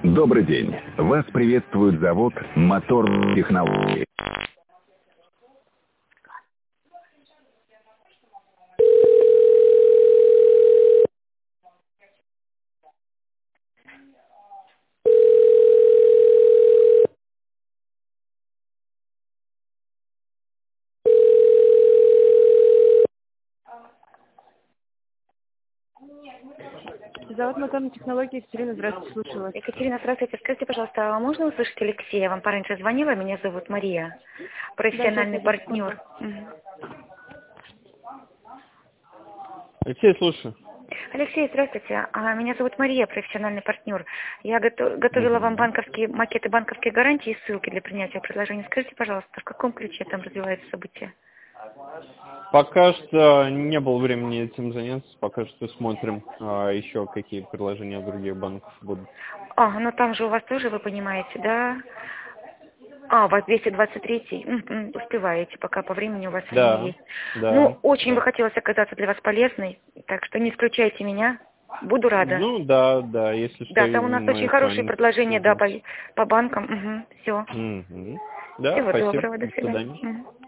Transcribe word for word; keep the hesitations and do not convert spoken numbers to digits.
Добрый день. Вас приветствует завод «Мотор Технологии». Завод моторной технологии. Екатерина, здравствуйте, слушаю вас. Екатерина, здравствуйте. Скажите, пожалуйста, а можно услышать Алексея? Я вам пораньше звонила, меня зовут Мария, профессиональный Да, партнер. Мгм. Алексей, слушаю. Алексей, здравствуйте. А, Меня зовут Мария, профессиональный партнер. Я гото- готовила вам Мгм. банковские макеты банковской гарантии и ссылки для принятия предложения. Скажите, пожалуйста, в каком ключе там развивается событие? Пока что не было времени этим заняться, пока что смотрим а, еще какие предложения других банков будут. А, ну там же у вас тоже, вы понимаете, да? А, у вас двести двадцать три, м-м, успеваете, пока по времени у вас время Да, есть. да, Ну, очень бы да. хотелось оказаться для вас полезной, так что не исключайте меня, буду рада. Ну да, да, если что, Да, там у нас очень мы с хорошие вами предложения, да, по, свяжемся. по банкам. Угу, все. Мгм. Да, Всего спасибо, доброго, до до свидания. свидания. Мгм.